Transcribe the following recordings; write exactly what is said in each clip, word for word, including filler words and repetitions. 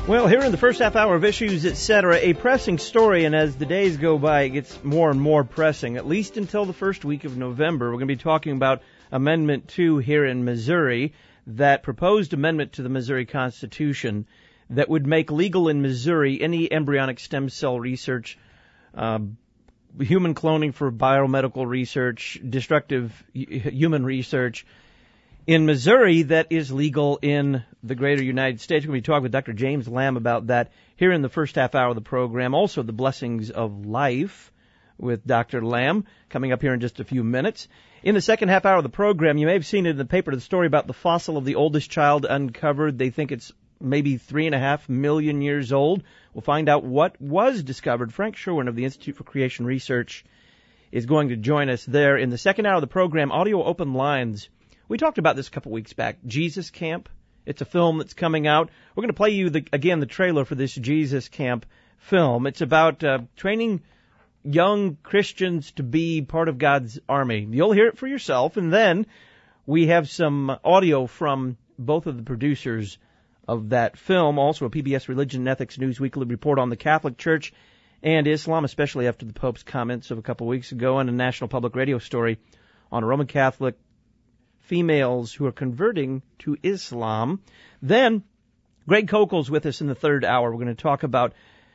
Well, here in the first half hour of Issues, et cetera, a pressing story, and as the days go by, it gets more and more pressing, at least until the first week of November. We're going to be talking about Amendment two here in Missouri, that proposed amendment to the Missouri Constitution that would make legal in Missouri any embryonic stem cell research, uh, human cloning for biomedical research, destructive human research, in Missouri that is legal in the greater United States. We're going to be talking with Doctor James Lamb about that here in the first half hour of the program. Also, the blessings of life with Doctor Lamb coming up here in just a few minutes. In the second half hour of the program, you may have seen it in the paper, the story about the fossil of the oldest child uncovered. They think it's maybe three and a half million years old. We'll find out what was discovered. Frank Sherwin of the Institute for Creation Research is going to join us there. In the second hour of the program, Audio Open Lines. We talked about this a couple weeks back. Jesus Camp. It's a film that's coming out. We're going to play you, the, again, the trailer for this Jesus Camp film. It's about uh, training young Christians to be part of God's army. You'll hear it for yourself. And then we have some audio from both of the producers of that film. Also a P B S Religion and Ethics News Weekly report on the Catholic Church and Islam, especially after the Pope's comments of a couple weeks ago, and a National Public Radio story on a Roman Catholic females who are converting to Islam. Then, Greg Kokel's with us in the third hour. We're going to talk about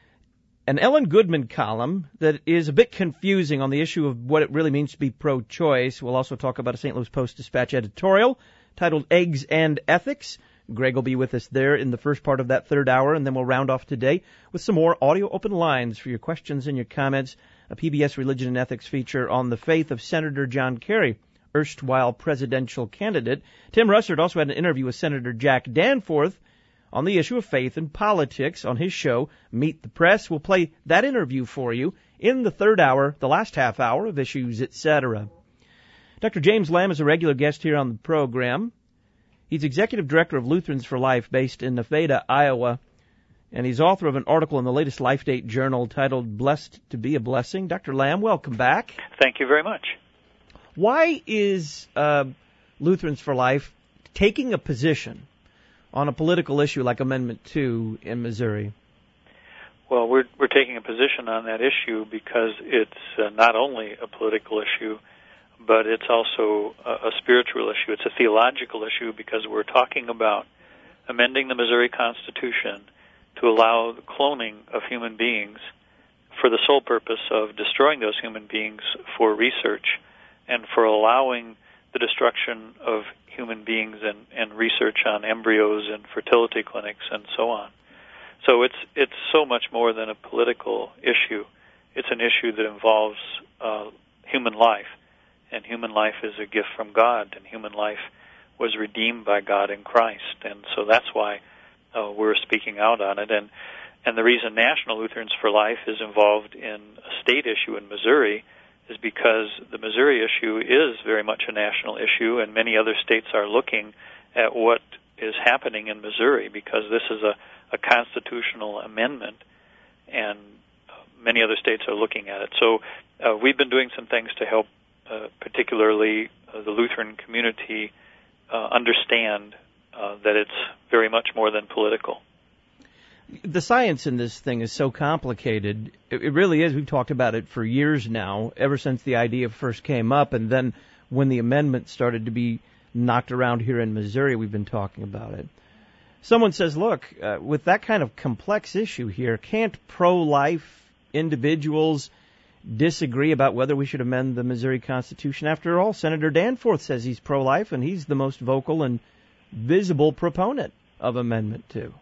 an Ellen Goodman column that is a bit confusing on the issue of what it really means to be pro-choice. We'll also talk about a Saint Louis Post-Dispatch editorial titled Eggs and Ethics. Greg will be with us there in the first part of that third hour, and then we'll round off today with some more audio open lines for your questions and your comments, a P B S Religion and Ethics feature on the faith of Senator John Kerry, erstwhile presidential candidate. Tim Russert also had an interview with Senator Jack Danforth on the issue of faith and politics on his show, Meet the Press. We'll play that interview for you in the third hour, the last half hour of Issues, et cetera. Doctor James Lamb is a regular guest here on the program. He's executive director of Lutherans for Life based in Nevada, Iowa, and he's author of an article in the latest Life Date journal titled Blessed to be a Blessing. Doctor Lamb, welcome back. Thank you very much. Why is uh, Lutherans for Life taking a position on a political issue like Amendment two in Missouri? Well, we're we're taking a position on that issue because it's uh, not only a political issue, but it's also a, a spiritual issue. It's a theological issue because we're talking about amending the Missouri Constitution to allow the cloning of human beings for the sole purpose of destroying those human beings for research and for allowing the destruction of human beings and, and research on embryos and fertility clinics and so on. So it's it's so much more than a political issue. It's an issue that involves uh, human life, and human life is a gift from God, and human life was redeemed by God in Christ. And so that's why uh, we're speaking out on it. And, and the reason National Lutherans for Life is involved in a state issue in Missouri is because the Missouri issue is very much a national issue, and many other states are looking at what is happening in Missouri because this is a, a constitutional amendment, and many other states are looking at it. So uh, we've been doing some things to help uh, particularly uh, the Lutheran community uh, understand uh, that it's very much more than political. The science in this thing is so complicated. It, it really is. We've talked about it for years now, ever since the idea first came up. And then when the amendment started to be knocked around here in Missouri, we've been talking about it. Someone says, look, uh, with that kind of complex issue here, can't pro-life individuals disagree about whether we should amend the Missouri Constitution? After all, Senator Danforth says he's pro-life, and he's the most vocal and visible proponent of Amendment two.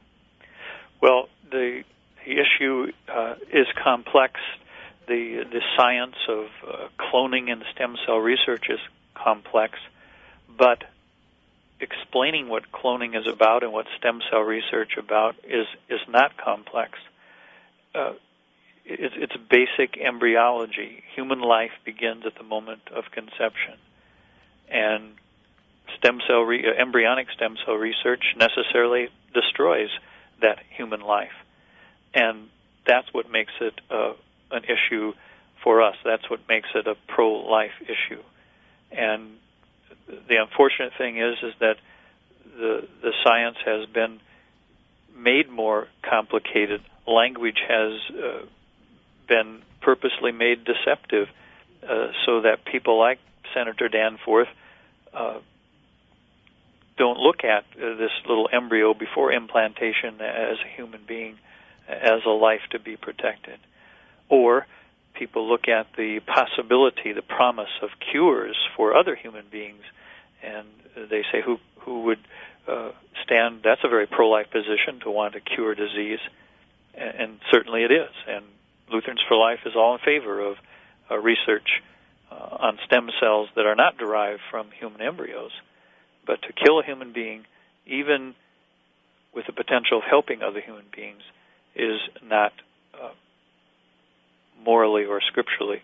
Well, the, the issue uh, is complex. The the science of uh, cloning and stem cell research is complex, but explaining what cloning is about and what stem cell research about is is not complex. Uh, it's, it's basic embryology. Human life begins at the moment of conception, and stem cell re- uh, embryonic stem cell research necessarily destroys that human life, and that's what makes it uh, an issue for us. That's what makes it a pro-life issue. And the unfortunate thing is, is that the the science has been made more complicated. Language has uh, been purposely made deceptive uh, so that people like Senator Danforth uh, don't look at uh, this little embryo before implantation as a human being, as a life to be protected. Or people look at the possibility, the promise of cures for other human beings, and they say, who who would uh, stand? That's a very pro-life position, to want to cure disease, and, and certainly it is. And Lutherans for Life is all in favor of uh, research uh, on stem cells that are not derived from human embryos. But to kill a human being, even with the potential of helping other human beings, is not uh, morally or scripturally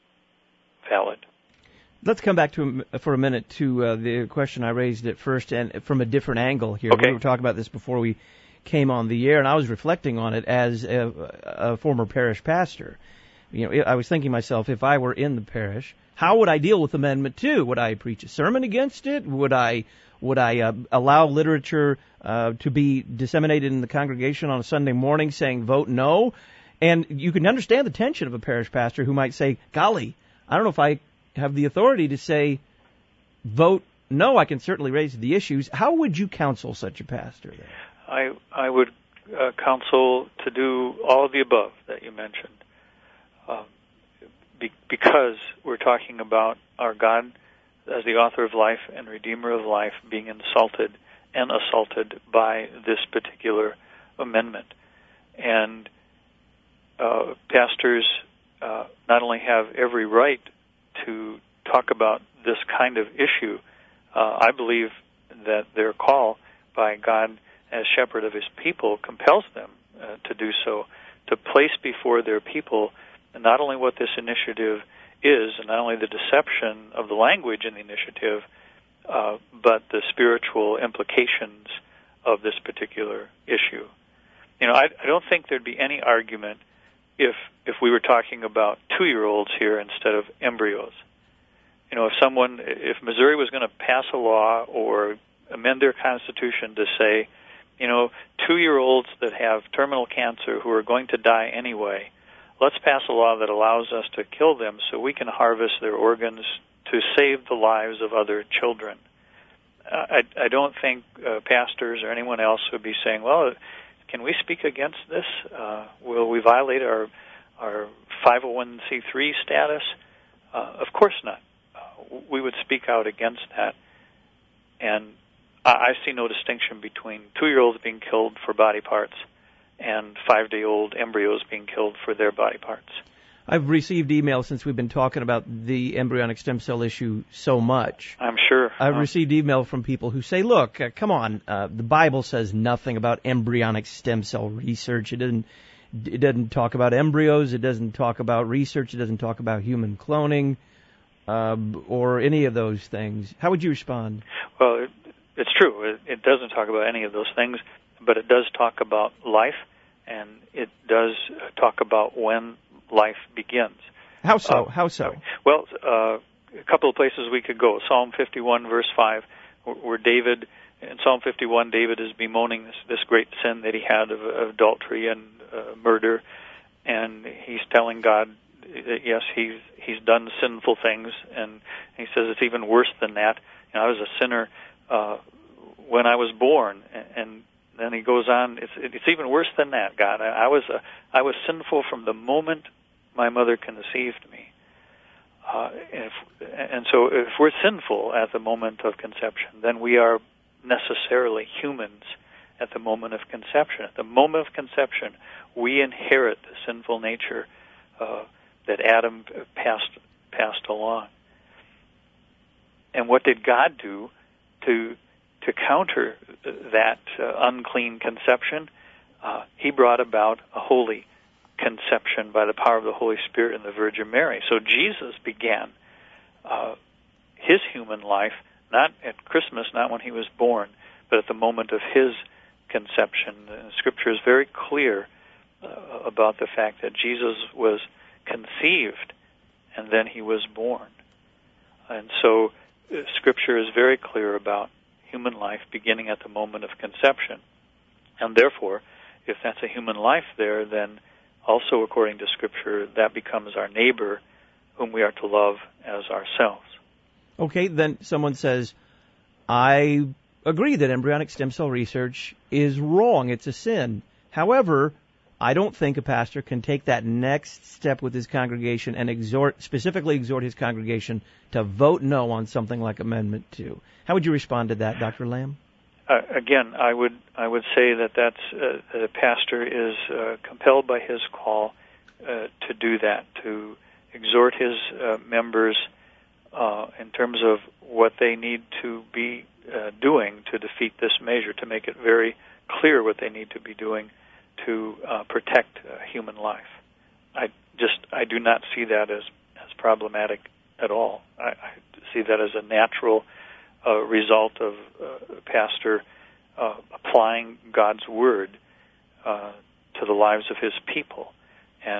valid. Let's come back to for a minute to uh, the question I raised at first, and from a different angle here. Okay. We were talking about this before we came on the air, and I was reflecting on it as a, a former parish pastor. You know, I was thinking to myself, if I were in the parish, how would I deal with Amendment two? Would I preach a sermon against it? Would I would I uh, allow literature uh, to be disseminated in the congregation on a Sunday morning saying vote no? And you can understand the tension of a parish pastor who might say, golly, I don't know if I have the authority to say vote no. I can certainly raise the issues. How would you counsel such a pastor then? I I would uh, counsel to do all of the above that you mentioned, uh, be, because we're talking about our God as the author of life and redeemer of life being insulted and assaulted by this particular amendment. And uh, pastors uh, not only have every right to talk about this kind of issue, uh, I believe that their call by God as shepherd of his people compels them uh, to do so, to place before their people not only what this initiative is, and not only the deception of the language in the initiative, uh, but the spiritual implications of this particular issue. You know, I, I don't think there'd be any argument if if we were talking about two-year-olds here instead of embryos. You know, if someone, if Missouri was going to pass a law or amend their constitution to say, you know, two-year-olds that have terminal cancer who are going to die anyway, let's pass a law that allows us to kill them so we can harvest their organs to save the lives of other children. Uh, I, I don't think uh, pastors or anyone else would be saying, well, can we speak against this? Uh, will we violate our our five oh one c three status? Uh, of course not. Uh, we would speak out against that. And I, I see no distinction between two-year-olds being killed for body parts and five-day-old embryos being killed for their body parts. I've received emails since we've been talking about the embryonic stem cell issue so much. I'm sure. I've uh, received email from people who say, look, uh, come on, uh, the Bible says nothing about embryonic stem cell research. It doesn't, it doesn't talk about embryos. It doesn't talk about research. It doesn't talk about human cloning uh, or any of those things. How would you respond? Well, it, it's true. It, it doesn't talk about any of those things, but it does talk about life, and it does talk about when life begins. How so? Uh, How so? Well, uh, a couple of places we could go. Psalm fifty-one, verse five, where David, in Psalm fifty-one, David is bemoaning this, this great sin that he had of, of adultery and uh, murder, and he's telling God that, yes, he's he's done sinful things, and he says it's even worse than that. You know, I was a sinner uh, when I was born, and then he goes on, it's it's even worse than that, God. I, I was a, I was sinful from the moment my mother conceived me. Uh, and, if, and so if we're sinful at the moment of conception, then we are necessarily humans at the moment of conception. At the moment of conception, we inherit the sinful nature uh, that Adam passed passed along. And what did God do to to counter that uh, unclean conception? Uh, he brought about a holy conception by the power of the Holy Spirit and the Virgin Mary. So Jesus began uh, his human life not at Christmas, not when he was born, but at the moment of his conception. And Scripture is very clear uh, about the fact that Jesus was conceived and then he was born. And so uh, Scripture is very clear about human life beginning at the moment of conception. And therefore, if that's a human life there, then also according to Scripture, that becomes our neighbor whom we are to love as ourselves. Okay, then someone says, I agree that embryonic stem cell research is wrong. It's a sin. However, I don't think a pastor can take that next step with his congregation and exhort, specifically exhort his congregation to vote no on something like Amendment two. How would you respond to that, Doctor Lamb? Uh, again, I would I would say that that's uh, the pastor is uh, compelled by his call uh, to do that, to exhort his uh, members uh, in terms of what they need to be uh, doing to defeat this measure, to make it very clear what they need to be doing to uh, protect uh, human life. I just I do not see that as as problematic at all. I, I see that as a natural uh, result of uh, a pastor uh, applying God's word uh, to the lives of his people and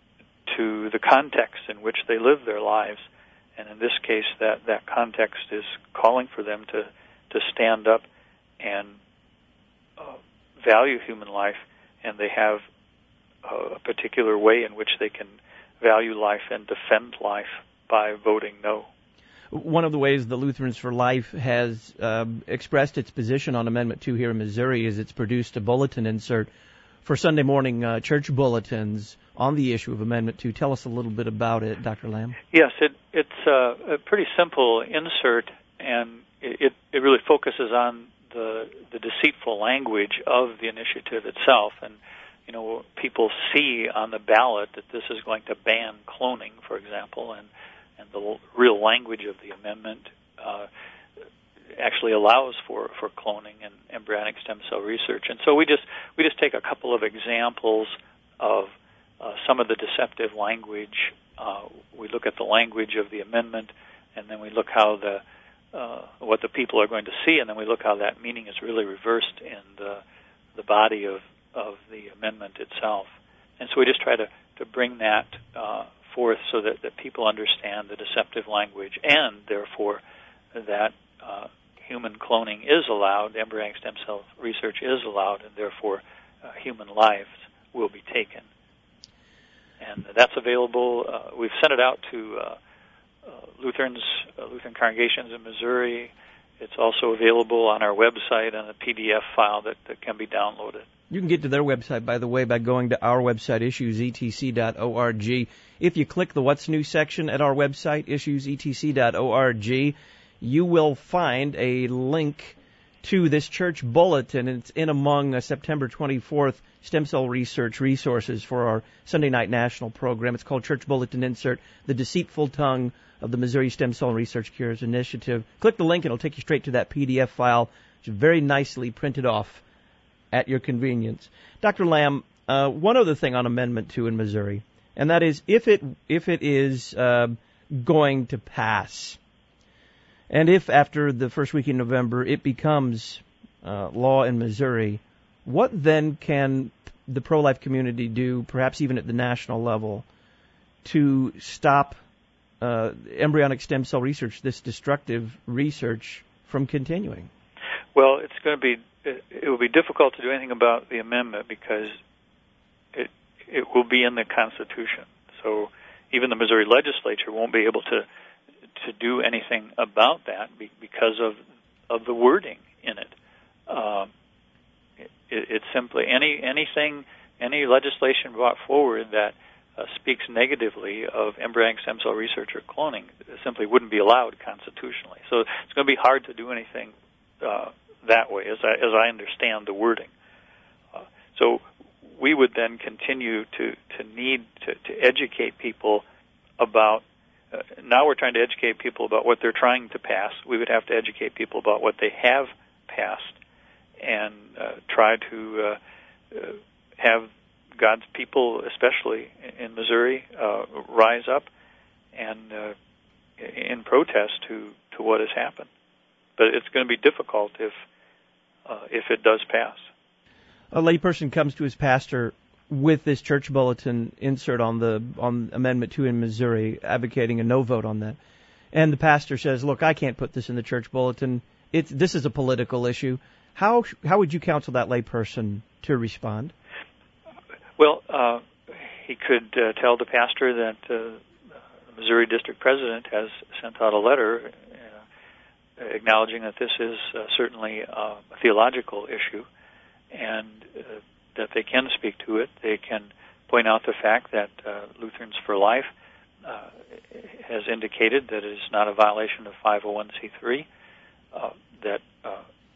to the context in which they live their lives. And in this case, that, that context is calling for them to, to stand up and uh, value human life, and they have a particular way in which they can value life and defend life by voting no. One of the ways the Lutherans for Life has uh, expressed its position on Amendment two here in Missouri is it's produced a bulletin insert for Sunday morning uh, church bulletins on the issue of Amendment two. Tell us a little bit about it, Doctor Lamb. Yes, it, it's a, a pretty simple insert, and it, it really focuses on the, the deceitful language of the initiative itself. And, you know, people see on the ballot that this is going to ban cloning, for example, and, and the real language of the amendment uh, actually allows for, for cloning and embryonic stem cell research. And so we just we just take a couple of examples of uh, some of the deceptive language. Uh, we look at the language of the amendment, and then we look how the uh, what the people are going to see, and then we look how that meaning is really reversed in the the body of, of the amendment itself. And so we just try to, to bring that uh, forth so that, that people understand the deceptive language, and therefore that uh, human cloning is allowed, embryonic stem cell research is allowed, and therefore uh, human lives will be taken. And that's available. Uh, we've sent it out to uh, uh, Lutherans, uh, Lutheran congregations in Missouri. It's also available on our website on a P D F file that, that can be downloaded. You can get to their website, by the way, by going to our website, issues e t c dot org. If you click the What's New section at our website, issues e t c dot org, you will find a link to this church bulletin, and it's in among uh, September twenty-fourth stem cell research resources for our Sunday night national program. It's called Church Bulletin Insert, The Deceitful Tongue of the Missouri Stem Cell Research Cures Initiative. Click the link, and it'll take you straight to that P D F file, which is very nicely printed off at your convenience. Doctor Lamb, uh, one other thing on Amendment two in Missouri, and that is if it if it is uh, going to pass, and if after the first week in November it becomes uh, law in Missouri, what then can the pro-life community do, perhaps even at the national level, to stop uh, embryonic stem cell research, this destructive research, from continuing? Well, it's going to be it, it will be difficult to do anything about the amendment because it it will be in the Constitution. So even the Missouri legislature won't be able to to do anything about that because of of the wording in it. Um, it, it's simply any anything any legislation brought forward that uh, speaks negatively of embryonic stem cell research or cloning simply wouldn't be allowed constitutionally. So it's going to be hard to do anything uh, that way, as I as I understand the wording. Uh, so we would then continue to to need to, to educate people about. Uh, now we're trying to educate people about what they're trying to pass. We would have to educate people about what they have passed and uh, try to uh, uh, have God's people, especially in Missouri, uh, rise up and uh, in protest to, to what has happened. But it's going to be difficult if uh, if it does pass. A layperson comes to his pastor with this church bulletin insert on the on Amendment two in Missouri, advocating a no vote on that. And the pastor says, look, I can't put this in the church bulletin. It's, this is a political issue. How how would you counsel that layperson to respond? Well, uh, he could uh, tell the pastor that uh, the Missouri District President has sent out a letter uh, acknowledging that this is uh, certainly uh, a theological issue, and uh, that they can speak to it. They can point out the fact that uh, Lutherans for Life uh, has indicated that it is not a violation of five oh one c three, uh, that uh,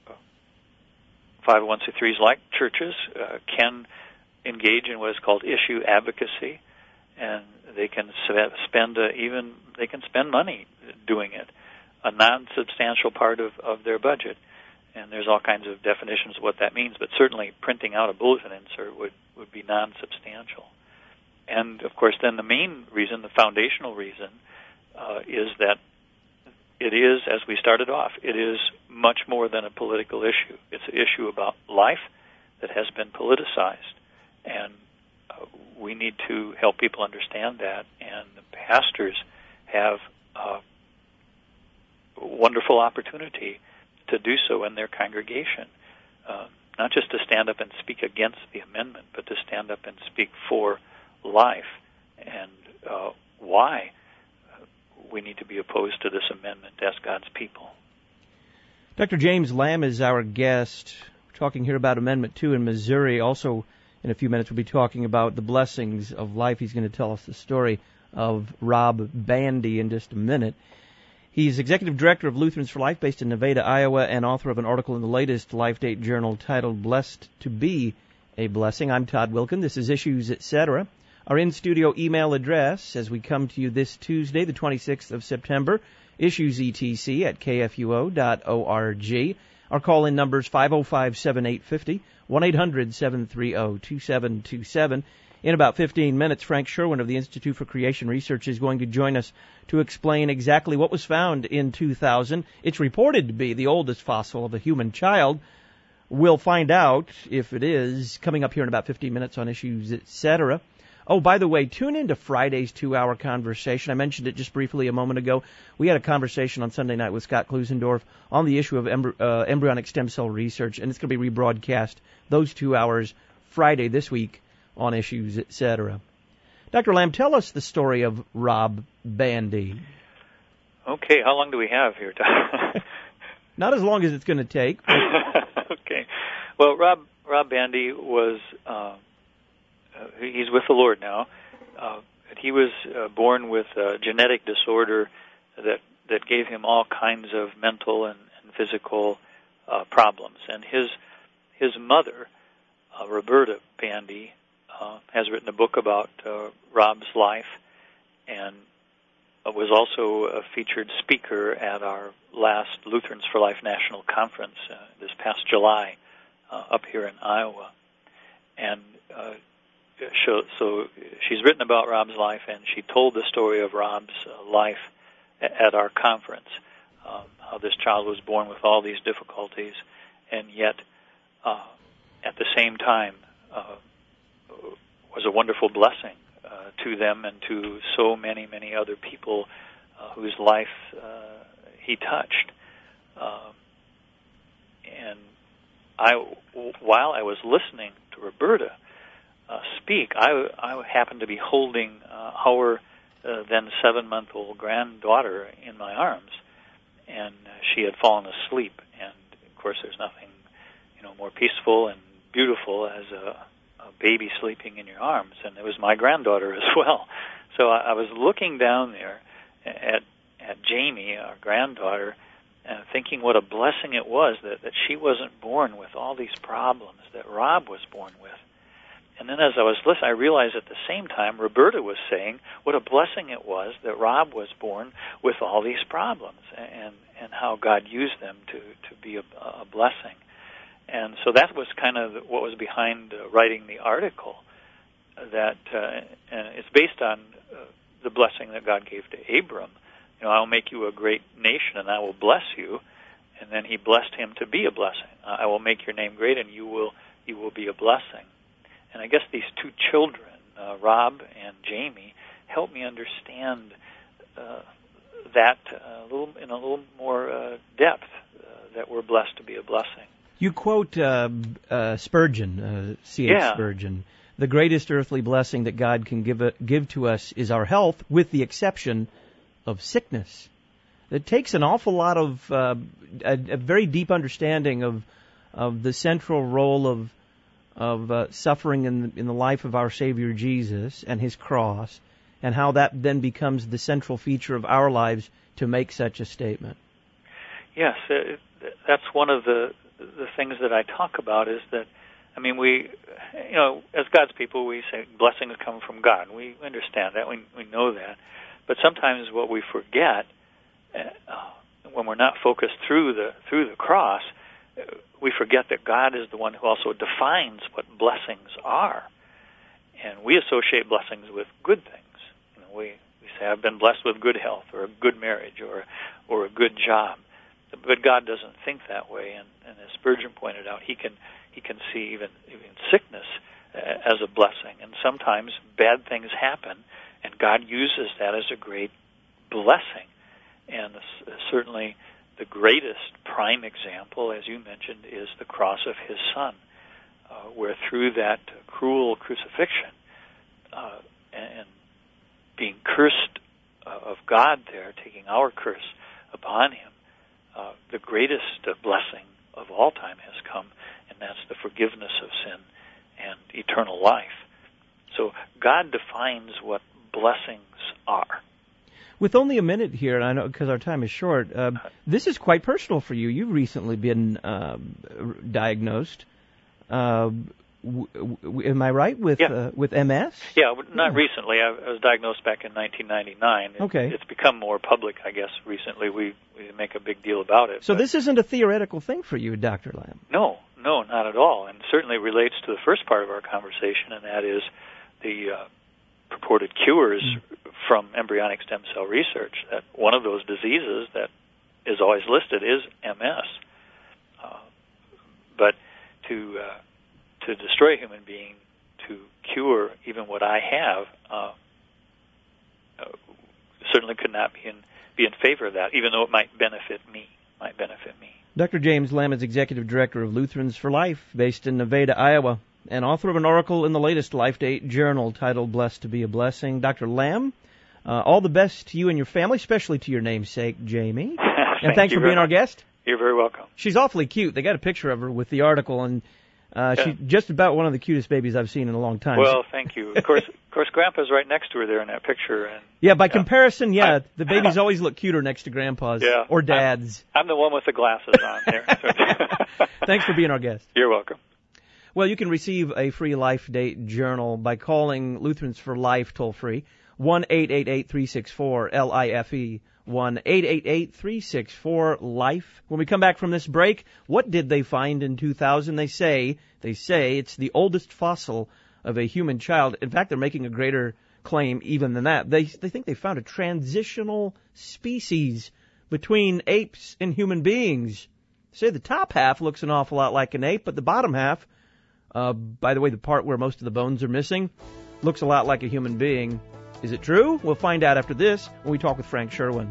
five oh one c threes, like churches, uh, can engage in what is called issue advocacy, and they can spend uh, even they can spend money doing it, a non-substantial part of, of their budget. And there's all kinds of definitions of what that means, but certainly printing out a bulletin insert would, would be non-substantial. And, of course, then the main reason, the foundational reason, uh, is that it is, as we started off, it is much more than a political issue. It's an issue about life that has been politicized, and uh, we need to help people understand that, and the pastors have a wonderful opportunity to do so in their congregation, uh, not just to stand up and speak against the amendment, but to stand up and speak for life and uh, why we need to be opposed to this amendment as God's people. Doctor James Lamb is our guest. We're talking here about Amendment two in Missouri. Also, in a few minutes, we'll be talking about the blessings of life. He's going to tell us the story of Rob Bandy in just a minute. He's Executive Director of Lutherans for Life based in Nevada, Iowa, and author of an article in the latest Life Date Journal titled Blessed to Be a Blessing. I'm Todd Wilkin. This is Issues, et cetera. Our in-studio email address as we come to you this Tuesday, the twenty-sixth of September, issuesetc at k f u o dot org. Our call-in numbers five oh five, seven eight five oh, one eight hundred, seven three zero, two seven two seven. In about fifteen minutes, Frank Sherwin of the Institute for Creation Research is going to join us to explain exactly what was found in two thousand. It's reported to be the oldest fossil of a human child. We'll find out if it is, coming up here in about fifteen minutes on Issues, et cetera. Oh, by the way, tune into Friday's two-hour conversation. I mentioned it just briefly a moment ago. We had a conversation on Sunday night with Scott Klusendorf on the issue of embry- uh, embryonic stem cell research, and it's going to be rebroadcast those two hours Friday this week on Issues, et cetera. Doctor Lamb, tell us the story of Rob Bandy. Okay, how long do we have here, Tom? Not as long as it's going to take. Okay. Well, Rob Rob Bandy was, uh, uh, he's with the Lord now. Uh, he was uh, born with a genetic disorder that, that gave him all kinds of mental and, and physical uh, problems. And his, his mother, uh, Roberta Bandy, Uh, has written a book about uh, Rob's life, and uh, was also a featured speaker at our last Lutherans for Life National Conference uh, this past July uh, up here in Iowa. And uh, so, so she's written about Rob's life, and she told the story of Rob's uh, life at our conference, um, how this child was born with all these difficulties, and yet uh, at the same time uh, was a wonderful blessing uh, to them and to so many, many other people uh, whose life uh, he touched. Um, and I, while I was listening to Roberta uh, speak, I, I happened to be holding uh, our uh, then seven-month-old granddaughter in my arms, and she had fallen asleep. And of course, there's nothing, you know, more peaceful and beautiful as a a baby sleeping in your arms, and it was my granddaughter as well. So I, I was looking down there at at Jamie, our granddaughter, and thinking what a blessing it was that, that she wasn't born with all these problems that Rob was born with. And then as I was listening, I realized at the same time Roberta was saying what a blessing it was that Rob was born with all these problems, and, and how God used them to, to be a, a blessing. And so that was kind of what was behind uh, writing the article, that uh, and it's based on uh, the blessing that God gave to Abram. You know, I will make you a great nation, and I will bless you. And then he blessed him to be a blessing. I will make your name great, and you will you will be a blessing. And I guess these two children, uh, Rob and Jamie, helped me understand uh, that uh, a little in a little more uh, depth, uh, that we're blessed to be a blessing. You quote uh, uh, Spurgeon, uh, C H Yeah. Spurgeon. The greatest earthly blessing that God can give a, give to us is our health, with the exception of sickness. It takes an awful lot of uh, a, a very deep understanding of of the central role of of uh, suffering in in the life of our Savior Jesus and His cross, and how that then becomes the central feature of our lives to make such a statement. Yes, uh, that's one of the the things that I talk about. Is that, I mean, we, you know, as God's people, we say blessings come from God. We understand that. We we know that. But sometimes what we forget, uh, when we're not focused through the through the cross, uh, we forget that God is the one who also defines what blessings are. And we associate blessings with good things. You know, we, we say, I've been blessed with good health, or a good marriage, or or a good job. But God doesn't think that way, and, and as Spurgeon pointed out, he can he can see even even sickness uh, as a blessing. And sometimes bad things happen, and God uses that as a great blessing. And uh, certainly the greatest prime example, as you mentioned, is the cross of His Son, uh, where through that cruel crucifixion uh, and being cursed uh, of God there, taking our curse upon Him, Uh, the greatest uh, blessing of all time has come, and that's the forgiveness of sin and eternal life. So God defines what blessings are. With only a minute here, and I know because our time is short, uh, this is quite personal for you. You've recently been uh, diagnosed. Uh, w- w- am I right with Yeah. uh, with M S? Yeah, not Yeah. recently. I, I was diagnosed back in nineteen ninety-nine. It, Okay. It's become more public, I guess, recently. We, we make a big deal about it. So but this isn't a theoretical thing for you, Doctor Lamb. No, no, not at all, and certainly relates to the first part of our conversation, and that is the uh, purported cures mm. from embryonic stem cell research. That one of those diseases that is always listed is M S. Uh, but to uh, to destroy a human being, to cure even what I have, uh, uh, certainly could not be in be in favor of that, even though it might benefit me. Might benefit me. Doctor James Lamb is Executive Director of Lutherans for Life, based in Nevada, Iowa, and author of an article in the latest Life Date Journal titled Blessed to be a Blessing. Doctor Lamb, uh, all the best to you and your family, especially to your namesake, Jamie. Thank and thanks you for being very our guest. You're very welcome. She's awfully cute. They got a picture of her with the article, and uh, yeah. she's just about one of the cutest babies I've seen in a long time. Well, thank you. Of course, of course, Grandpa's right next to her there in that picture. And yeah, by yeah. comparison, yeah, I, the babies always look cuter next to Grandpa's yeah, or Dad's. I'm, I'm the one with the glasses on there. Thanks for being our guest. You're welcome. Well, you can receive a free Life Date Journal by calling Lutherans for Life toll-free, one eight eight eight, three six four, L I F E, one eight eight eight, three six four, LIFE. When we come back from this break, what did they find in two thousand? They say, they say it's the oldest fossil of a human child. In fact, they're making a greater claim even than that. They, they think they found a transitional species between apes and human beings. They say the top half looks an awful lot like an ape, but the bottom half, uh, by the way, the part where most of the bones are missing, looks a lot like a human being. Is it true? We'll find out after this when we talk with Frank Sherwin.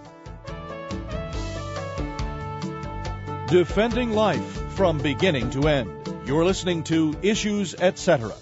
Defending life from beginning to end. You're listening to Issues, et cetera.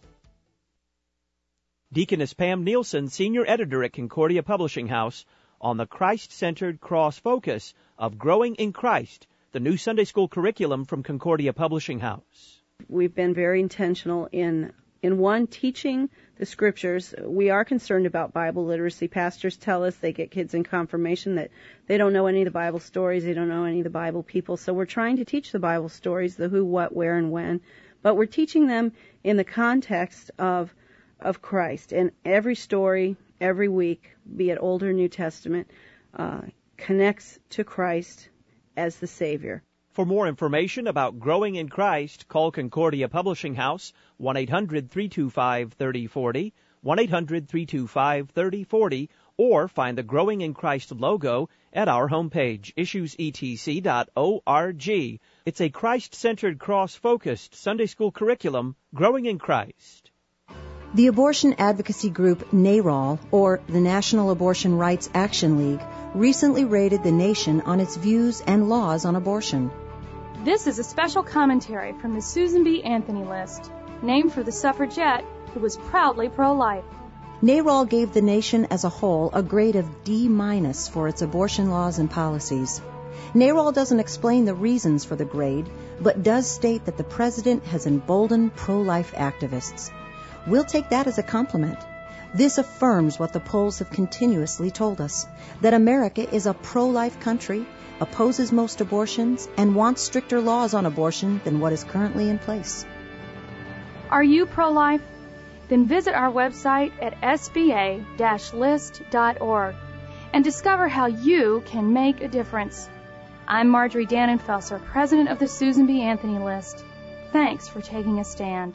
Deaconess Pam Nielsen, Senior Editor at Concordia Publishing House, on the Christ-centered cross focus of Growing in Christ, the new Sunday school curriculum from Concordia Publishing House. We've been very intentional in In one, teaching the Scriptures. We are concerned about Bible literacy. Pastors tell us they get kids in confirmation that they don't know any of the Bible stories, they don't know any of the Bible people. So we're trying to teach the Bible stories, the who, what, where, and when. But we're teaching them in the context of of Christ. And every story, every week, be it Old or New Testament, uh, connects to Christ as the Savior. For more information about Growing in Christ, call Concordia Publishing House, one eight hundred, three two five, three oh four oh, one eight hundred, three two five, three oh four oh, or find the Growing in Christ logo at our homepage, issues e t c dot org. It's a Christ-centered, cross-focused Sunday school curriculum, Growing in Christ. The abortion advocacy group NARAL, or the National Abortion Rights Action League, recently rated the nation on its views and laws on abortion. This is a special commentary from the Susan B. Anthony List, named for the suffragette who was proudly pro-life. NARAL gave the nation as a whole a grade of D minus for its abortion laws and policies. NARAL doesn't explain the reasons for the grade, but does state that the president has emboldened pro-life activists. We'll take that as a compliment. This affirms what the polls have continuously told us, that America is a pro-life country, opposes most abortions, and wants stricter laws on abortion than what is currently in place. Are you pro-life? Then visit our website at s b a dash list dot org and discover how you can make a difference. I'm Marjorie Dannenfelser, president of the Susan B. Anthony List. Thanks for taking a stand.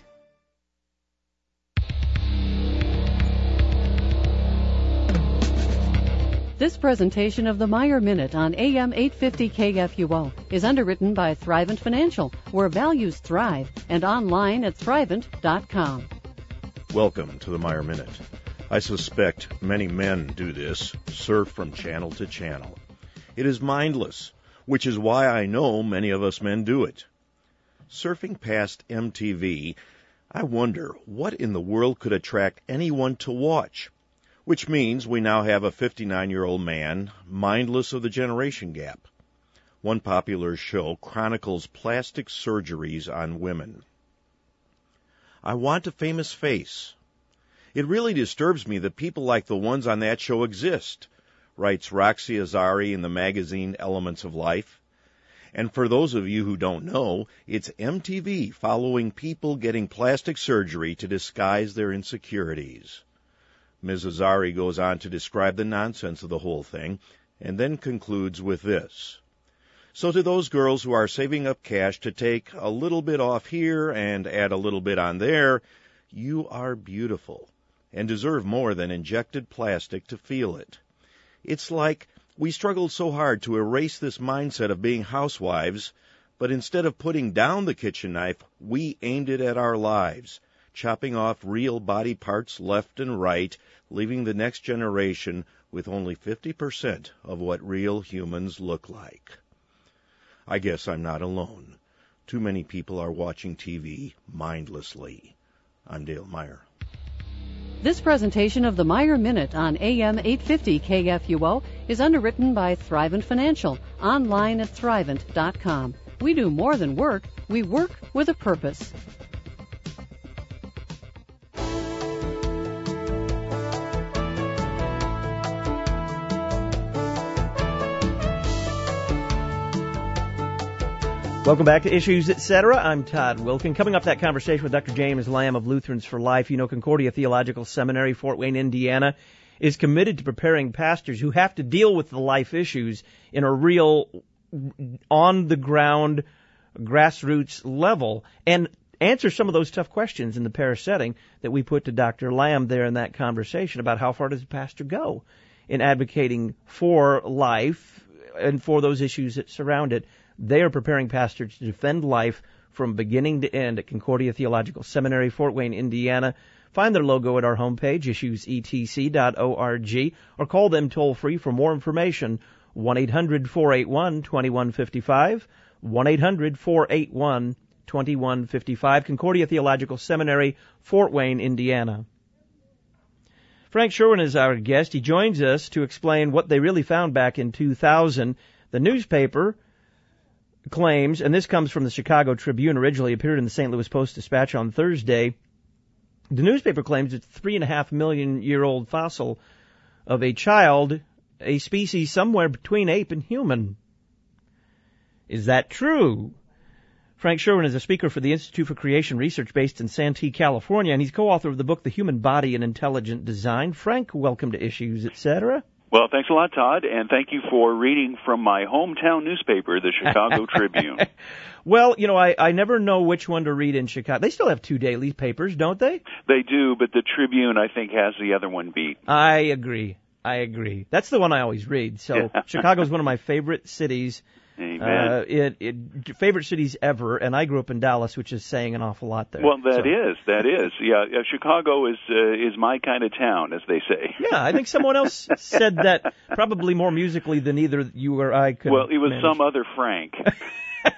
This presentation of the Meyer Minute on A M eight fifty K F U O is underwritten by Thrivent Financial, where values thrive, and online at thrivent dot com. Welcome to the Meyer Minute. I suspect many men do this, surf from channel to channel. It is mindless, which is why I know many of us men do it. Surfing past M T V, I wonder what in the world could attract anyone to watch. Which means we now have a fifty-nine-year-old man, mindless of the generation gap. One popular show chronicles plastic surgeries on women. I want a famous face. It really disturbs me that people like the ones on that show exist, writes Roxy Azari in the magazine Elements of Life. And for those of you who don't know, it's M T V following people getting plastic surgery to disguise their insecurities. Miz Azari goes on to describe the nonsense of the whole thing, and then concludes with this. So to those girls who are saving up cash to take a little bit off here and add a little bit on there, you are beautiful and deserve more than injected plastic to feel it. It's like we struggled so hard to erase this mindset of being housewives, but instead of putting down the kitchen knife, we aimed it at our lives, chopping off real body parts left and right, leaving the next generation with only fifty percent of what real humans look like. I guess I'm not alone. Too many people are watching T V mindlessly. I'm Dale Meyer. This presentation of the Meyer Minute on A M eight fifty K F U O is underwritten by Thrivent Financial, online at thrivent dot com. We do more than work, we work with a purpose. Welcome back to Issues, et cetera. I'm Todd Wilkin. Coming up, that conversation with Doctor James Lamb of Lutherans for Life. You know, Concordia Theological Seminary, Fort Wayne, Indiana, is committed to preparing pastors who have to deal with the life issues in a real, on-the-ground, grassroots level and answer some of those tough questions in the parish setting that we put to Doctor Lamb there in that conversation about how far does a pastor go in advocating for life and for those issues that surround it. They are preparing pastors to defend life from beginning to end at Concordia Theological Seminary, Fort Wayne, Indiana. Find their logo at our homepage, issues e t c dot org, or call them toll-free for more information, one eight hundred four eight one two one five five, one eight hundred four eight one two one five five, Concordia Theological Seminary, Fort Wayne, Indiana. Frank Sherwin is our guest. He joins us to explain what they really found back in two thousand. The newspaper claims, and this comes from the Chicago Tribune, originally appeared in the Saint Louis Post-Dispatch on Thursday. The newspaper claims it's a three and a half million year old fossil of a child, a species somewhere between ape and human. Is that true? Frank Sherwin is a speaker for the Institute for Creation Research based in Santee, California, and he's co-author of the book The Human Body and Intelligent Design. Frank, welcome to Issues, et cetera. Well, thanks a lot, Todd, and thank you for reading from my hometown newspaper, the Chicago Tribune. Well, you know, I, I never know which one to read in Chicago. They still have two daily papers, don't they? They do, but the Tribune, I think, has the other one beat. I agree. I agree. That's the one I always read. So Chicago's one of my favorite cities. Amen. Uh, it, it, favorite cities ever, and I grew up in Dallas, which is saying an awful lot there. Well, that so. is, that is. Yeah, uh, Chicago is uh, is my kind of town, as they say. Yeah, I think someone else said that probably more musically than either you or I could Well, it was manage. some other Frank.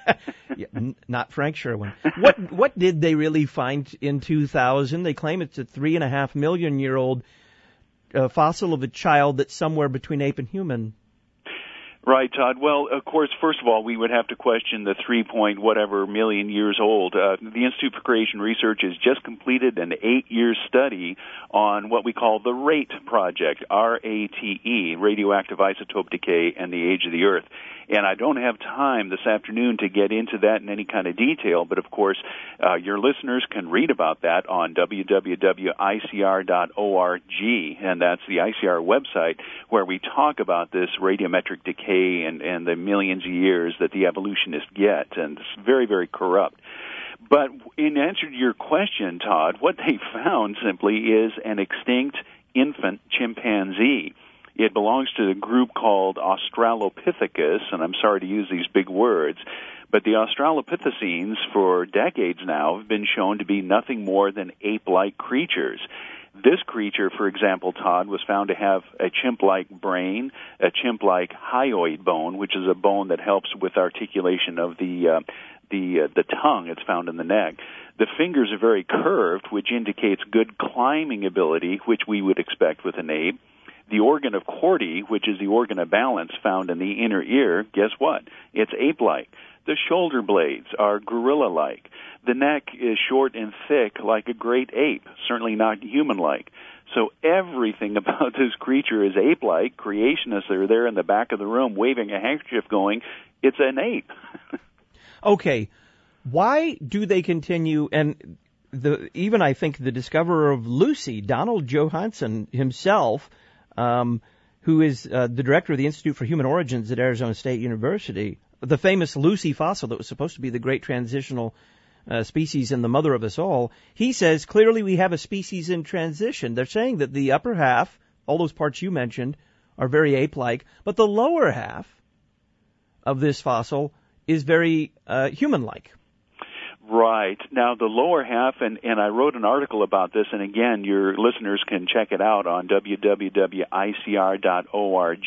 yeah, n- not Frank Sherwin. What what did they really find in two thousand? They claim it's a three and a half million year old uh, fossil of a child that's somewhere between ape and human. Right, Todd. Well, of course, first of all, we would have to question the three point whatever million years old. Uh, the Institute for Creation Research has just completed an eight-year study on what we call the RATE project, R A T E, radioactive isotope decay and the age of the Earth. And I don't have time this afternoon to get into that in any kind of detail, but of course, uh, your listeners can read about that on w w w dot i c r dot org, and that's the I C R website where we talk about this radiometric decay and, and the millions of years that the evolutionists get, and it's very, very corrupt. But in answer to your question, Todd, what they found simply is an extinct infant chimpanzee. It belongs to the group called Australopithecus, and I'm sorry to use these big words, but the Australopithecines for decades now have been shown to be nothing more than ape-like creatures. This creature, for example, Todd, was found to have a chimp-like brain, a chimp-like hyoid bone, which is a bone that helps with articulation of the uh, the uh, the tongue. It's found in the neck. The fingers are very curved, which indicates good climbing ability, which we would expect with an ape. The organ of Corti, which is the organ of balance found in the inner ear, guess what? It's ape-like. The shoulder blades are gorilla-like. The neck is short and thick like a great ape, certainly not human-like. So everything about this creature is ape-like. Creationists are there in the back of the room waving a handkerchief going, it's an ape. Okay, why do they continue, and the even I think the discoverer of Lucy, Donald Johanson himself, Um, who is uh, the director of the Institute for Human Origins at Arizona State University, the famous Lucy fossil that was supposed to be the great transitional uh, species and the mother of us all, he says clearly we have a species in transition. They're saying that the upper half, all those parts you mentioned, are very ape-like, but the lower half of this fossil is very uh, human-like. Right. Now, the lower half, and, and I wrote an article about this, and again, your listeners can check it out on w w w dot i c r dot org.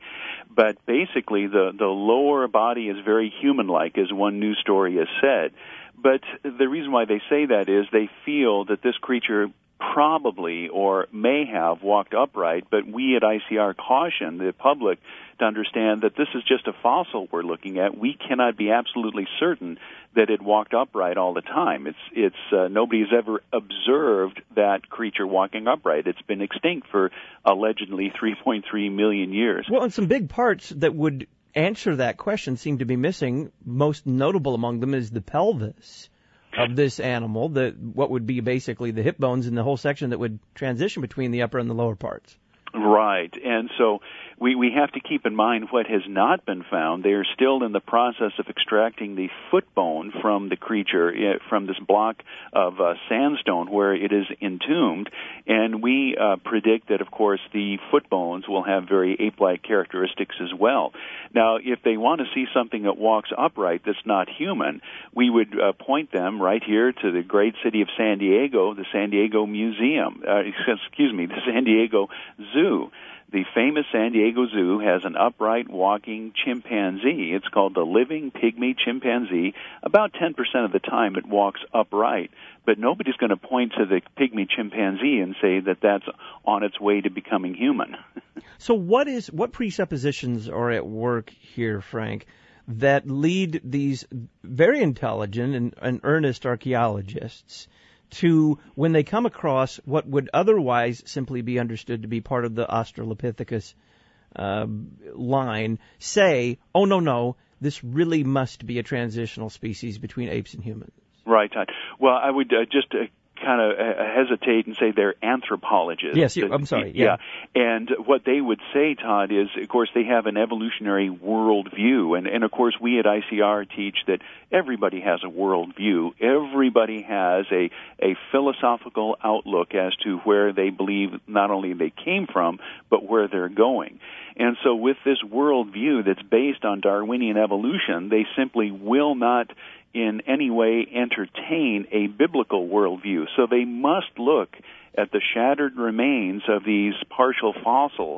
But basically, the, the lower body is very human-like, as one news story has said. But the reason why they say that is they feel that this creature probably or may have walked upright, but we at I C R caution the public to understand that this is just a fossil we're looking at. We cannot be absolutely certain that it walked upright all the time. It's it's uh, nobody's ever observed that creature walking upright. It's been extinct for allegedly three point three million years. Well, and some big parts that would answer that question seem to be missing. Most notable among them is the pelvis of this animal, the what would be basically the hip bones and the whole section that would transition between the upper and the lower parts. Right, and so we, we have to keep in mind what has not been found. They are still in the process of extracting the foot bone from the creature, from this block of uh, sandstone where it is entombed, and we uh, predict that, of course, the foot bones will have very ape-like characteristics as well. Now, if they want to see something that walks upright that's not human, we would uh, point them right here to the great city of San Diego, the San Diego Museum, uh, excuse me, the San Diego Zoo. The famous San Diego Zoo has an upright walking chimpanzee. It's called the living pygmy chimpanzee. About ten percent of the time it walks upright, but nobody's going to point to the pygmy chimpanzee and say that that's on its way to becoming human. So what is what presuppositions are at work here, Frank, that lead these very intelligent and, and earnest archaeologists to, when they come across what would otherwise simply be understood to be part of the Australopithecus uh, line, say, oh, no, no, this really must be a transitional species between apes and humans? Right, Todd. Well, I would uh, just uh, kind of uh, hesitate and say they're anthropologists. Yes, you, I'm sorry. Yeah. yeah. And what they would say, Todd, is, of course, they have an evolutionary worldview. And, and, of course, we at I C R teach that everybody has a worldview. Everybody has a, a philosophical outlook as to where they believe not only they came from, but where they're going. And so with this worldview that's based on Darwinian evolution, they simply will not in any way entertain a biblical worldview. So they must look at the shattered remains of these partial fossils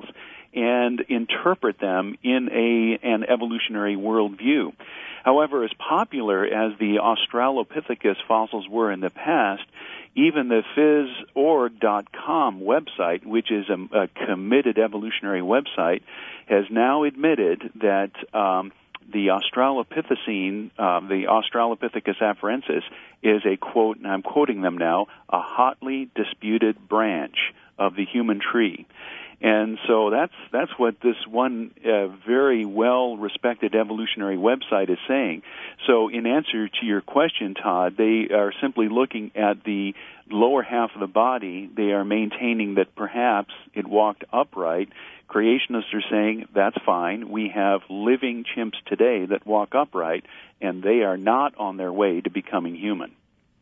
and interpret them in a an evolutionary worldview. However, as popular as the Australopithecus fossils were in the past, even the phys org dot com website, which is a, a committed evolutionary website, has now admitted that um, the Australopithecine, uh, the Australopithecus afarensis, is a, quote, and I'm quoting them now, a hotly disputed branch of the human tree. And so that's that's what this one uh, very well-respected evolutionary website is saying. So in answer to your question, Todd, they are simply looking at the lower half of the body. They are maintaining that perhaps it walked upright. Creationists are saying that's fine. We have living chimps today that walk upright, and they are not on their way to becoming human.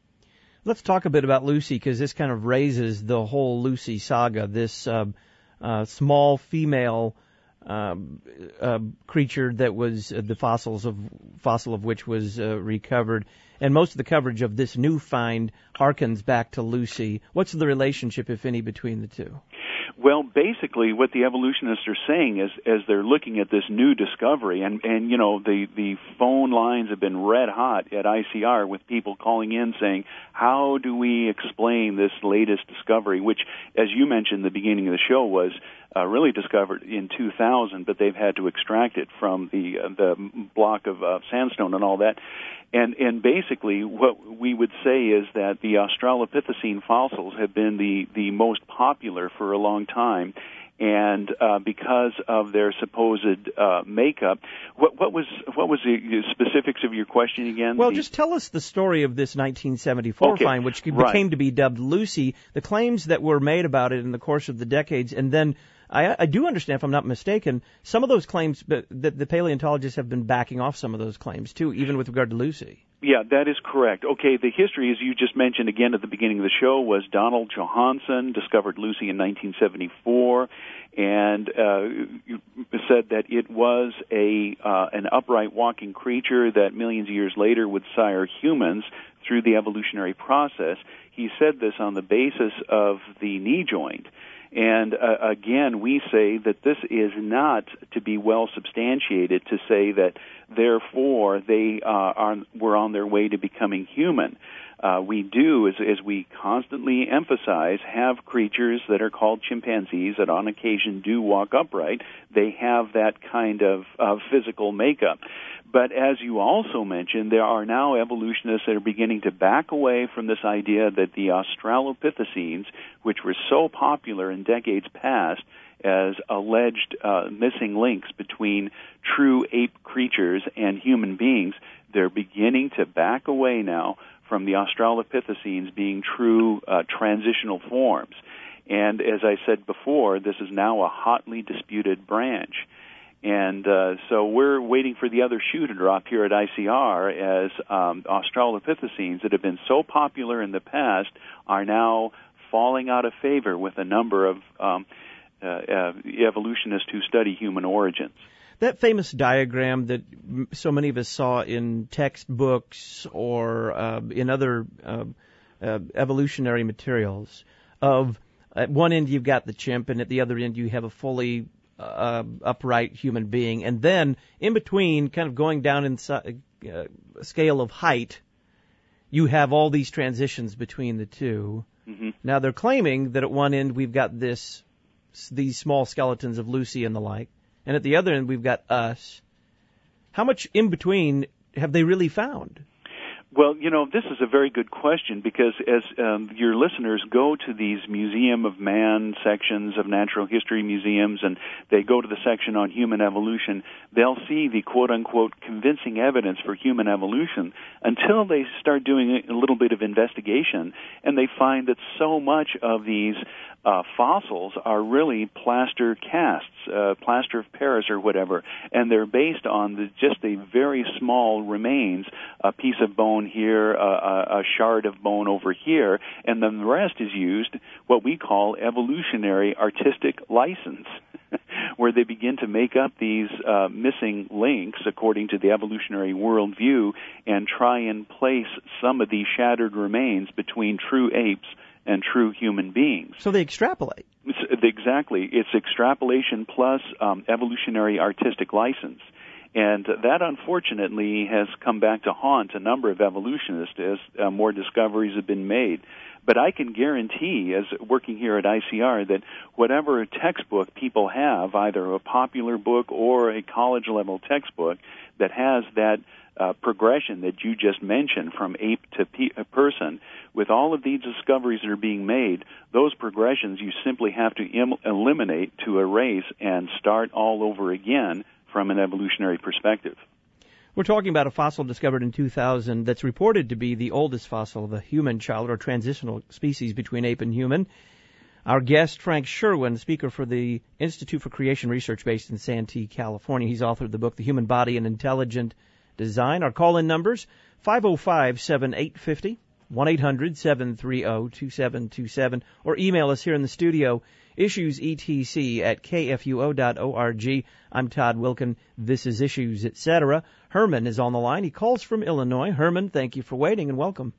Let's talk a bit about Lucy, because this kind of raises the whole Lucy saga, this uh, uh, small female uh, uh, creature that was uh, the fossils of fossil of which was uh, recovered. And most of the coverage of this new find harkens back to Lucy. What's the relationship, if any, between the two? Well, basically, what the evolutionists are saying is, as they're looking at this new discovery, and, and you know, the, the phone lines have been red hot at I C R with people calling in saying, how do we explain this latest discovery, which, as you mentioned at the beginning of the show, was uh, really discovered in two thousand, but they've had to extract it from the, uh, the block of uh, sandstone and all that. And, and basically, what we would say is that the Australopithecine fossils have been the, the most popular for a long time, and uh, because of their supposed uh, makeup. What, what was what was the specifics of your question again? Well, the, just tell us the story of this nineteen seventy-four okay, find, which became right. to be dubbed Lucy, the claims that were made about it in the course of the decades, and then I, I do understand, if I'm not mistaken, some of those claims, but that the paleontologists have been backing off some of those claims, too, even with regard to Lucy. Yeah, that is correct. Okay, the history, as you just mentioned again at the beginning of the show, was Donald Johanson discovered Lucy in nineteen seventy-four, and uh, said that it was a uh, an upright walking creature that millions of years later would sire humans through the evolutionary process. He said this on the basis of the knee joint. And uh, again, we say that this is not to be well substantiated to say that, therefore, they uh, are were on their way to becoming human. Uh, we do, as, as we constantly emphasize, have creatures that are called chimpanzees that on occasion do walk upright. They have that kind of uh, physical makeup. But as you also mentioned, there are now evolutionists that are beginning to back away from this idea that the Australopithecines, which were so popular in decades past as alleged uh, missing links between true ape creatures and human beings, they're beginning to back away now from the Australopithecines being true uh, transitional forms. And as I said before, this is now a hotly disputed branch. And uh, so we're waiting for the other shoe to drop here at I C R as um, Australopithecines that have been so popular in the past are now falling out of favor with a number of um, uh, uh, evolutionists who study human origins. That famous diagram that so many of us saw in textbooks or uh, in other uh, uh, evolutionary materials of at one end you've got the chimp and at the other end you have a fully uh, upright human being, and then in between, kind of going down in uh, scale of height, you have all these transitions between the two. Mm-hmm. Now they're claiming that at one end we've got this these small skeletons of Lucy and the like, and at the other end we've got us. How much in between have they really found? Well, you know, this is a very good question because as um, your listeners go to these Museum of Man sections of natural history museums and they go to the section on human evolution, they'll see the quote-unquote convincing evidence for human evolution until they start doing a little bit of investigation and they find that so much of these Uh, fossils are really plaster casts, uh, plaster of Paris or whatever, and they're based on the, just a very small remains, a piece of bone here, uh, a shard of bone over here, and then the rest is used, what we call evolutionary artistic license, where they begin to make up these uh, missing links according to the evolutionary worldview and try and place some of these shattered remains between true apes and true human beings. So they extrapolate. exactly. It's extrapolation plus um, evolutionary artistic license. And that, unfortunately, has come back to haunt a number of evolutionists as uh, more discoveries have been made. But I can guarantee, as working here at I C R, that whatever textbook people have, either a popular book or a college-level textbook that has that uh, progression that you just mentioned from ape to pe- person, with all of these discoveries that are being made, those progressions you simply have to im- eliminate, to erase, and start all over again from an evolutionary perspective. We're talking about a fossil discovered in two thousand that's reported to be the oldest fossil of a human child or transitional species between ape and human. Our guest, Frank Sherwin, speaker for the Institute for Creation Research based in Santee, California. He's authored the book, The Human Body and Intelligent Design. Our call-in numbers, five oh five, seven eight five oh, one eight hundred, seven three oh, two seven two seven, or email us here in the studio, issuesetc at k f u o dot org. I'm Todd Wilken. This is Issues, et cetera. Herman is on the line. He calls from Illinois. Herman, thank you for waiting and welcome.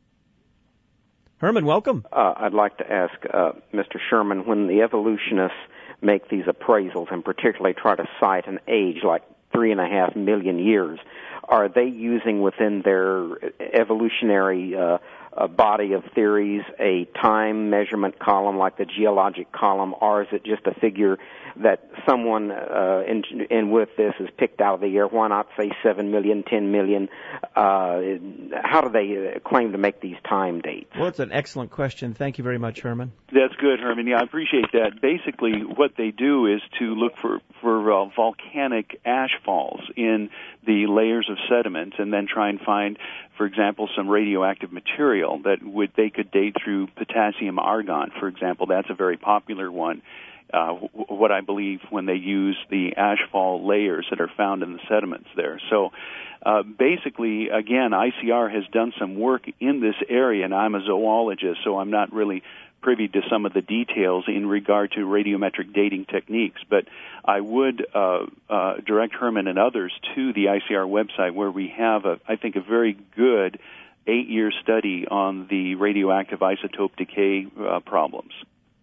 Herman, welcome. Uh, I'd like to ask uh, Mister Sherman, when the evolutionists make these appraisals and particularly try to cite an age like three and a half million years, are they using within their evolutionary uh, a body of theories a time measurement column like the geologic column, or is it just a figure that someone uh, in, in with this is picked out of the air? Why not say seven million, ten million? Uh, how do they claim to make these time dates? Well, it's an excellent question. Thank you very much, Herman. That's good, Herman. Yeah, I appreciate that. Basically, what they do is to look for, for uh, volcanic ash falls in the layers of sediment and then try and find, for example, some radioactive material that would they could date through potassium argon, for example. That's a very popular one. Uh, what I believe when they use the ashfall layers that are found in the sediments there. So uh, basically, again, I C R has done some work in this area, and I'm a zoologist, so I'm not really privy to some of the details in regard to radiometric dating techniques. But I would uh, uh, direct Herman and others to the I C R website, where we have, a, I think, a very good eight-year study on the radioactive isotope decay uh, problems.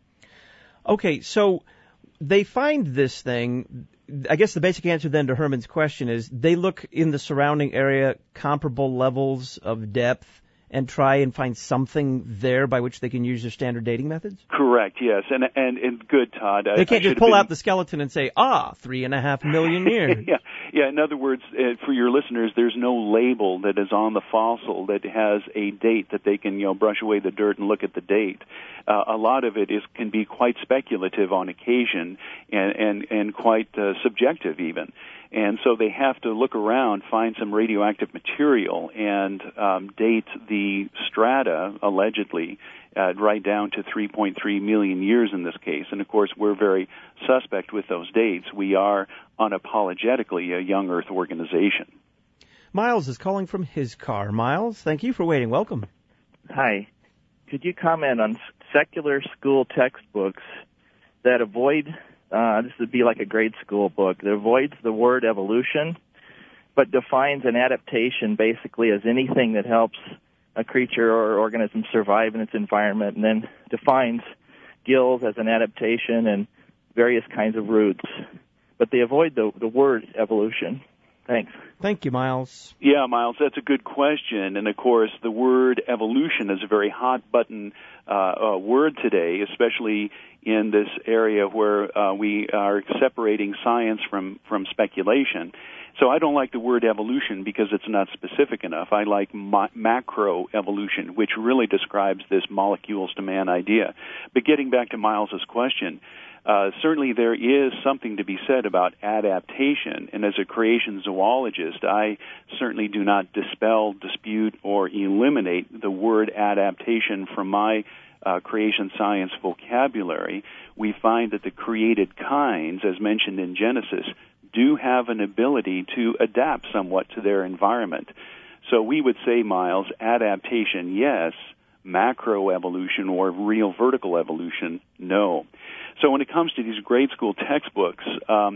Okay, so they find this thing. I guess the basic answer then to Herman's question is they look in the surrounding area, comparable levels of depth, and try and find something there by which they can use their standard dating methods? Correct, yes. And and, and good, Todd. They can't I just pull been... out the skeleton and say, ah, three and a half million years. yeah, yeah. In other words, uh, for your listeners, there's no label that is on the fossil that has a date that they can, you know, brush away the dirt and look at the date. Uh, a lot of it is can be quite speculative on occasion and, and, and quite uh, subjective even. And so they have to look around, find some radioactive material, and um, date the strata, allegedly, uh, right down to three point three million years in this case. And, of course, we're very suspect with those dates. We are unapologetically a young Earth organization. Miles is calling from his car. Miles, thank you for waiting. Welcome. Hi. Could you comment on secular school textbooks that avoid... Uh, this would be like a grade school book that avoids the word evolution, but defines an adaptation basically as anything that helps a creature or organism survive in its environment, and then defines gills as an adaptation and various kinds of roots. But they avoid the, the word evolution. Thanks. Thank you, Miles. Yeah, Miles, that's a good question. And, of course, the word evolution is a very hot-button uh, uh, word today, especially in this area where uh, we are separating science from, from speculation. So I don't like the word evolution because it's not specific enough. I like ma- macroevolution, which really describes this molecules to man idea. But getting back to Miles's question, Uh, certainly there is something to be said about adaptation, and as a creation zoologist, I certainly do not dispel, dispute, or eliminate the word adaptation from my uh, creation science vocabulary. We find that the created kinds, as mentioned in Genesis, do have an ability to adapt somewhat to their environment. So we would say, Miles, adaptation, yes, macroevolution or real vertical evolution, no. So when it comes to these grade school textbooks, um,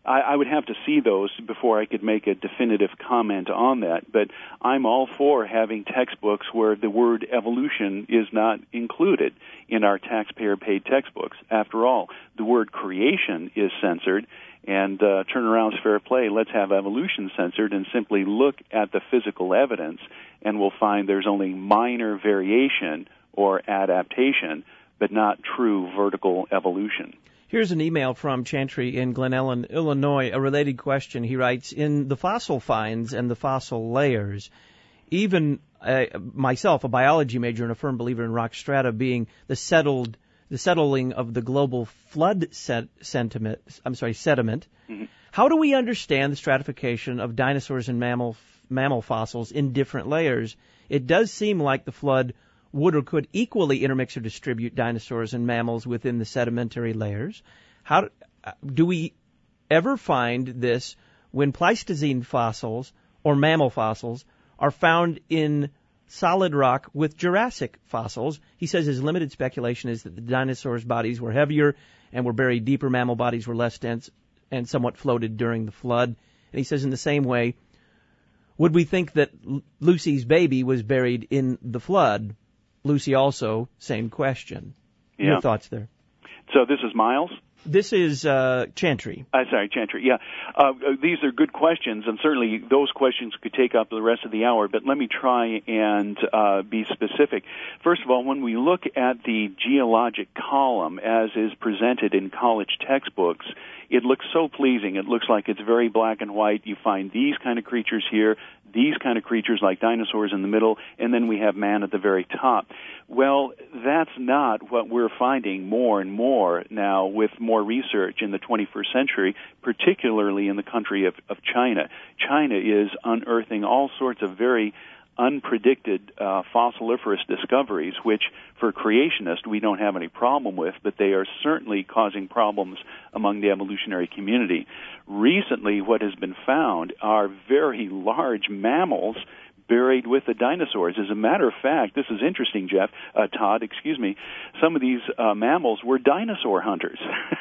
I, I would have to see those before I could make a definitive comment on that. But I'm all for having textbooks where the word evolution is not included in our taxpayer-paid textbooks. After all, the word creation is censored, and uh, turnaround's fair play. Let's have evolution censored and simply look at the physical evidence, and we'll find there's only minor variation or adaptation, but not true vertical evolution. Here's an email from Chantry in Glen Ellen, Illinois, a related question. He writes, in the fossil finds and the fossil layers, even uh, myself, a biology major and a firm believer in rock strata being the settled, the settling of the global flood set, sentiment, I'm sorry, sediment, mm-hmm. How do we understand the stratification of dinosaurs and mammal mammal fossils in different layers? It does seem like the flood would or could equally intermix or distribute dinosaurs and mammals within the sedimentary layers. How do we ever find this when Pleistocene fossils or mammal fossils are found in solid rock with Jurassic fossils? He says his limited speculation is that the dinosaurs' bodies were heavier and were buried deeper. Mammal bodies were less dense and somewhat floated during the flood. And he says in the same way, would we think that Lucy's baby was buried in the flood? Lucy also, same question. Yeah. Your thoughts there? So this is Miles? This is uh, Chantry. Uh, sorry, Chantry, yeah. Uh, these are good questions, and certainly those questions could take up the rest of the hour, but let me try and uh, be specific. First of all, when we look at the geologic column as is presented in college textbooks, it looks so pleasing. It looks like it's very black and white. You find these kind of creatures here, these kind of creatures like dinosaurs in the middle, and then we have man at the very top. Well, that's not what we're finding more and more now with more research in the twenty-first century, particularly in the country of, of China. China is unearthing all sorts of very unpredicted uh, fossiliferous discoveries, which for creationists we don't have any problem with, but they are certainly causing problems among the evolutionary community. Recently, what has been found are very large mammals buried with the dinosaurs. As a matter of fact, this is interesting, Jeff, uh, Todd, excuse me, some of these uh, mammals were dinosaur hunters.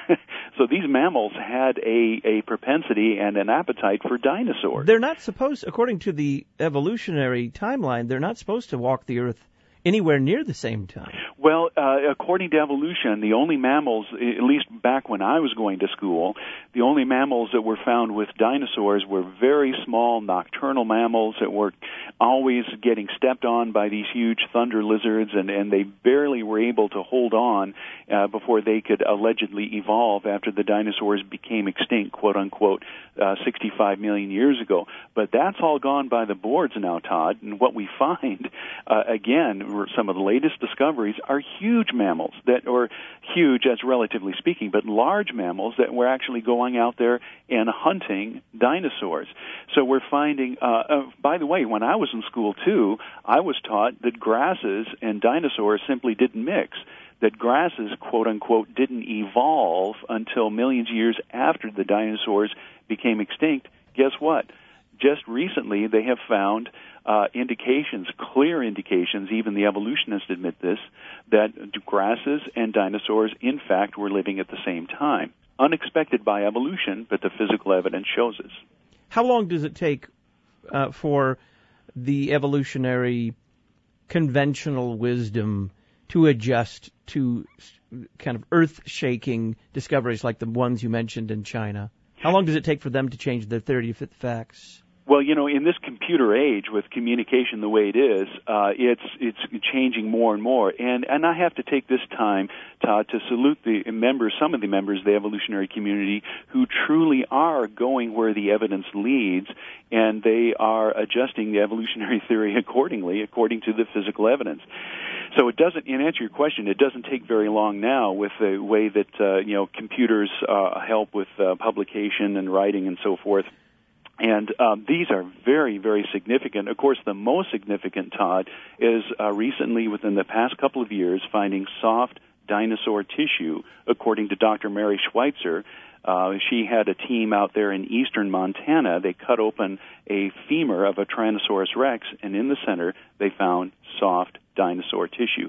So these mammals had a, a propensity and an appetite for dinosaurs. They're not supposed, according to the evolutionary timeline, they're not supposed to walk the earth anywhere near the same time. Well, uh, according to evolution, the only mammals, at least back when I was going to school, the only mammals that were found with dinosaurs were very small nocturnal mammals that were always getting stepped on by these huge thunder lizards, and, and they barely were able to hold on uh, before they could allegedly evolve after the dinosaurs became extinct, quote unquote, uh, sixty-five million years ago. But that's all gone by the boards now, Todd, and what we find, uh, again, some of the latest discoveries are huge mammals that, or huge as relatively speaking, but large mammals that were actually going out there and hunting dinosaurs. So we're finding, uh, uh, by the way, when I was in school too, I was taught that grasses and dinosaurs simply didn't mix, that grasses, quote unquote, didn't evolve until millions of years after the dinosaurs became extinct. Guess what? Just recently they have found Uh, indications, clear indications, even the evolutionists admit this, that grasses and dinosaurs, in fact, were living at the same time. Unexpected by evolution, but the physical evidence shows us. How long does it take uh, for the evolutionary conventional wisdom to adjust to kind of earth-shaking discoveries like the ones you mentioned in China? How long does it take for them to change their thirty-fifth facts? Well, you know, in this computer age with communication the way it is, uh, it's it's changing more and more. And and I have to take this time, Todd, to salute the members, some of the members of the evolutionary community who truly are going where the evidence leads, and they are adjusting the evolutionary theory accordingly, according to the physical evidence. So it doesn't, in answer to your question, it doesn't take very long now with the way that, uh, you know, computers uh, help with uh, publication and writing and so forth. And um, these are very, very significant. Of course, the most significant, Todd, is uh, recently, within the past couple of years, finding soft dinosaur tissue, according to Doctor Mary Schweitzer. Uh, she had a team out there in eastern Montana. They cut open a femur of a Tyrannosaurus rex, and in the center, they found soft dinosaur tissue.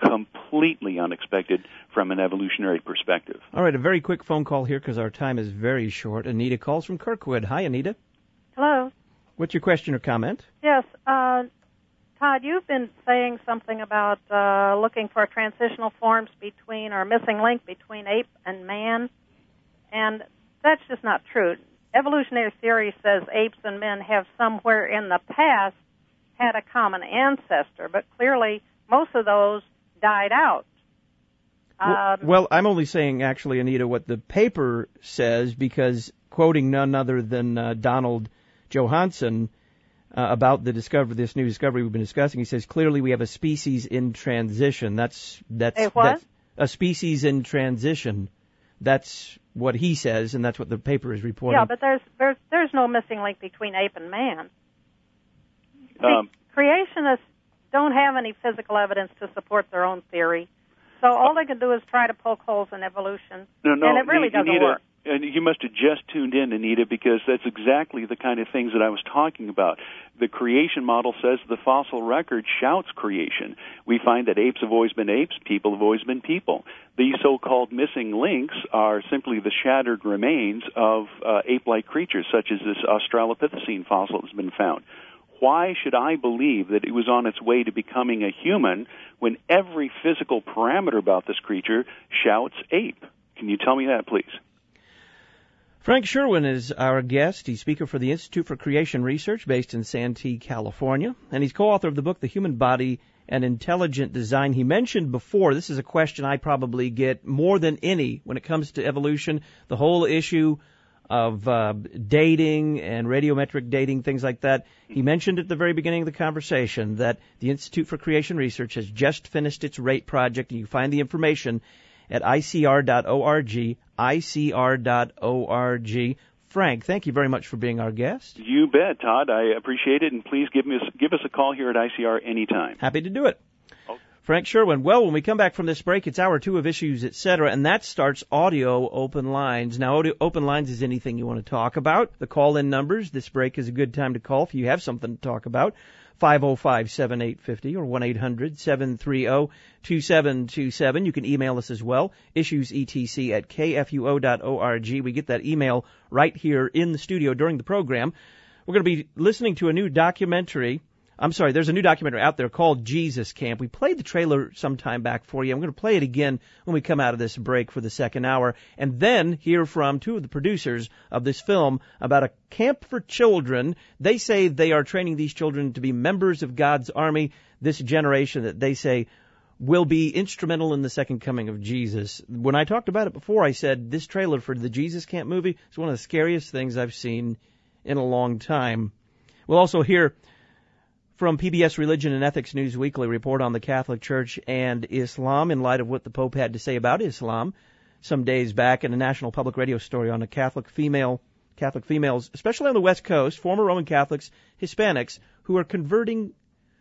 completely unexpected from an evolutionary perspective. All right, a very quick phone call here because our time is very short. Anita calls from Kirkwood. Hi, Anita. Hello. What's your question or comment? Yes, uh, Todd, you've been saying something about uh, looking for transitional forms between, or missing link between ape and man, and that's just not true. Evolutionary theory says apes and men have somewhere in the past had a common ancestor, but clearly most of those died out. Well, Um, well, I'm only saying, actually, Anita, what the paper says, because quoting none other than uh, Donald Johanson uh, about the discovery, this new discovery we've been discussing, he says clearly we have a species in transition. That's that's, A what? that's a species in transition. That's what he says, and that's what the paper is reporting. yeah, but there's there's there's no missing link between ape and man. Um, Creationists don't have any physical evidence to support their own theory, so all they can do is try to poke holes in evolution, No, no, and it really doesn't Anita, work. And you must have just tuned in, Anita, because that's exactly the kind of things that I was talking about. The creation model says the fossil record shouts creation. We find that apes have always been apes, people have always been people. These so-called missing links are simply the shattered remains of uh, ape-like creatures, such as this Australopithecine fossil that's been found. Why should I believe that it was on its way to becoming a human when every physical parameter about this creature shouts ape? Can you tell me that, please? Frank Sherwin is our guest. He's speaker for the Institute for Creation Research based in Santee, California, and he's co-author of the book, The Human Body and Intelligent Design. He mentioned before, this is a question I probably get more than any when it comes to evolution, the whole issue of uh, dating and radiometric dating, things like that. He mentioned at the very beginning of the conversation that the Institute for Creation Research has just finished its RATE project, and you can find the information at I C R dot org, I C R dot org. Frank, thank you very much for being our guest. You bet, Todd. I appreciate it, and please give me a, give us a call here at I C R anytime. Happy to do it. Okay. Frank Sherwin. Well, when we come back from this break, it's hour two of Issues, et cetera, and that starts Audio Open Lines. Now, audio Open Lines is anything you want to talk about. The call-in numbers, this break is a good time to call if you have something to talk about. five oh five, seven eight five oh or one eight hundred, seven three oh, two seven two seven. You can email us as well, issuesetc at k f u o dot org. We get that email right here in the studio during the program. We're going to be listening to a new documentary. I'm sorry, there's a new documentary out there called Jesus Camp. We played the trailer some time back for you. I'm going to play it again when we come out of this break for the second hour, and then hear from two of the producers of this film about a camp for children. They say they are training these children to be members of God's army, this generation that they say will be instrumental in the second coming of Jesus. When I talked about it before, I said this trailer for the Jesus Camp movie is one of the scariest things I've seen in a long time. We'll also hear from P B S Religion and Ethics News Weekly report on the Catholic Church and Islam in light of what the Pope had to say about Islam some days back, and a National Public Radio story on a Catholic female, Catholic females, especially on the West Coast, former Roman Catholics, Hispanics, who are converting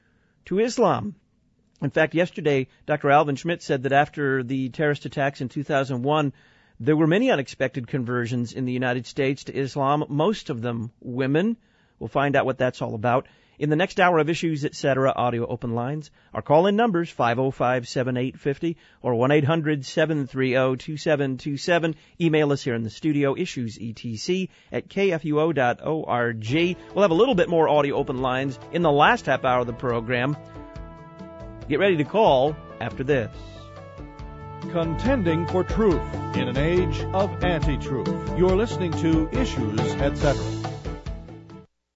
to Islam. In fact, yesterday, Doctor Alvin Schmidt said that after the terrorist attacks in two thousand one, there were many unexpected conversions in the United States to Islam, most of them women. We'll find out what that's all about. In the next hour of Issues, et cetera, Audio Open Lines, our call-in numbers, five oh five, seven eight five oh or one eight hundred, seven three oh, two seven two seven. Email us here in the studio, issuesetc at k f u o dot org. We'll have a little bit more Audio Open Lines in the last half hour of the program. Get ready to call after this. Contending for truth in an age of anti-truth. You're listening to Issues, et cetera.